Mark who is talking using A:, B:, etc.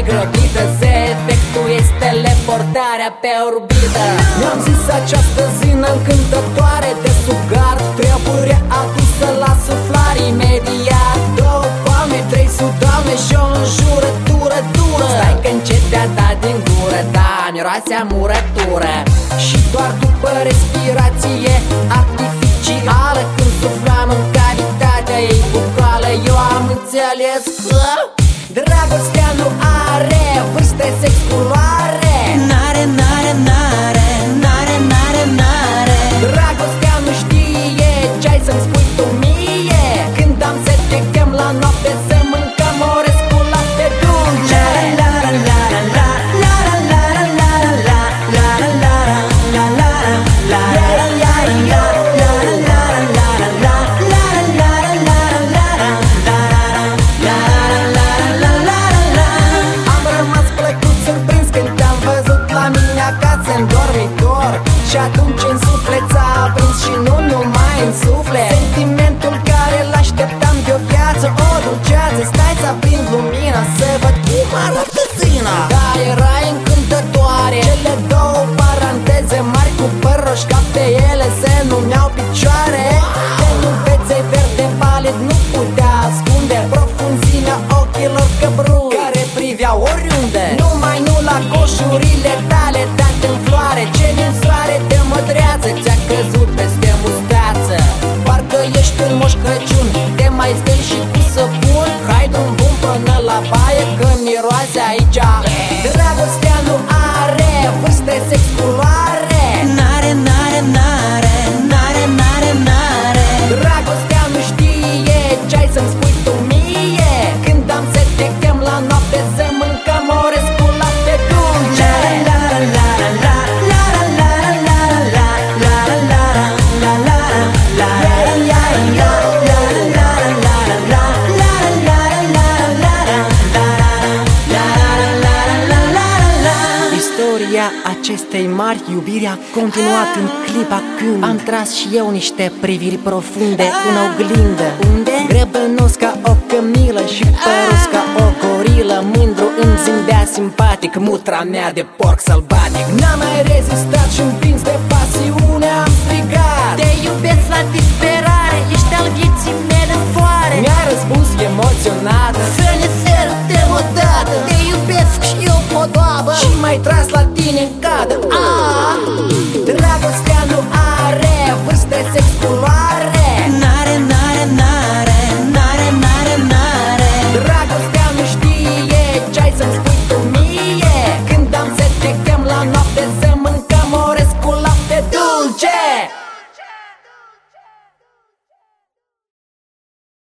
A: mai grăbită, se efectuezi teleportarea pe orbită.
B: Mi-am zis această zină încântătoare de sugar trebuie adusă la suflare imediat. 2 palme, 3 sudame și o înjurătură dură.
A: Stai că încet te-a dat din gură, da, miroase a murătură.
B: Și doar după respirație artificială, când suflam în cavitatea ei bucală, eu am înțeles că dragostea nu are vârstă, sex, culoare.
A: N-are, n-are, n-are, n-are, n-are, n-are.
B: Dragostea nu știe ce-ai să-mi spui tu mie când am să te chem la noapte să mâncăm o resculate dulce.
A: La la la la la la la la la la la la la la la la.
B: Și atunci în suflet s-a aprins și nu numai în suflet sentimentul care l-așteptam de o viață, o dulceață. Stai să aprind lumina să văd cum arată țina. Da, era încântătoare. Cele 2 paranteze mari cu păr roș ca pe ele se numeau picioare. De nubețe verde palid nu putea ascunde profunzimea ochilor căbrui care priveau oriunde. Numai nu la coșurile tale date în floare. Ce din soare de mădreață ți-a căzut peste mustață. Parcă ești în Moș Crăciun, te mai steli și cu săpun. Hai drum bun până la baie că miroase aici. Dragostea nu are vârstă, sex, culoare.
A: N-are, n-are, n-are, n-are, n-are, n-are.
B: Dragostea nu știe ce-ai să-mi spui tu mie când am să te chem la noapte să mâncăm o resculate dulce.
A: La la la la la la la la la la la la la la.
B: Istoria acestei mari iubiri a continuat în clipa când am tras și eu niște priviri profunde în oglindă.
A: Unde?
B: Grăbănos ca o cămilă și păros ca o gorilă. Mândru îmi zâmbea simpatic mutra mea de porc sălbatic. N-am mai rezistat și împins de pasiune am strigat:
A: te iubesc la